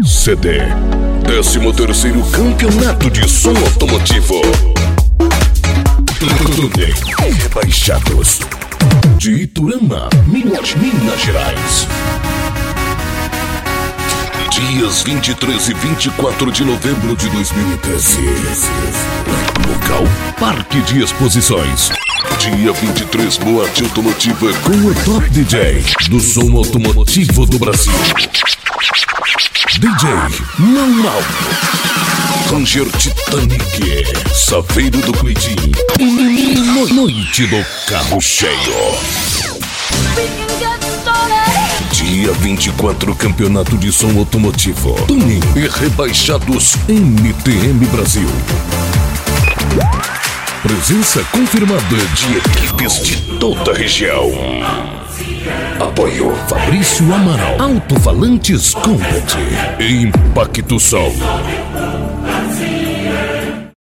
CD, 13º Campeonato de Som Automotivo. Rebaixados de Iturama, Minas Gerais. Dias 23 e 24 de novembro de 2013. Local: Parque de Exposições. Dia 23, boate automotiva com o top DJ do som automotivo do Brasil. DJ Não Mal, Ranger Titanic, Saveiro do Cuidim. Noite do Carro Cheio. Dia 24, Campeonato de Som Automotivo, Tuning e Rebaixados MTM Brasil. Presença confirmada de equipes de toda a região. Apoio: Fabrício Amaral, Alto-Falantes Combat e Impacto Som.